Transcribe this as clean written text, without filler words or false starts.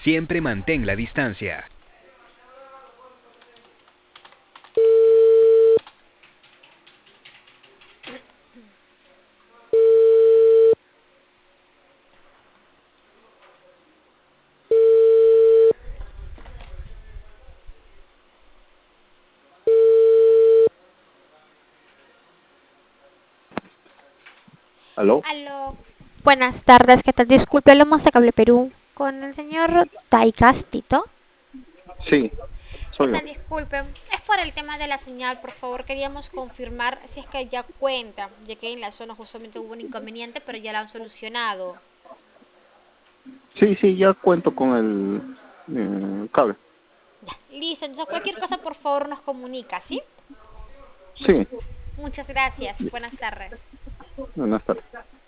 Siempre mantén la distancia. ¿Aló? Aló, buenas tardes, ¿qué tal? Disculpe, hablamos de Cable Perú con el señor Taikastito. Sí, ¿Qué soy yo. tal? Disculpe, es por el tema de la señal, por favor, queríamos confirmar si es que ya cuenta, ya que en la zona justamente hubo un inconveniente, pero ya lo han solucionado. Sí, sí, ya cuento con el cable. Ya, listo, entonces cualquier cosa, por favor, nos comunica, ¿sí? Sí, Muchas gracias, buenas tardes. buenas tardes.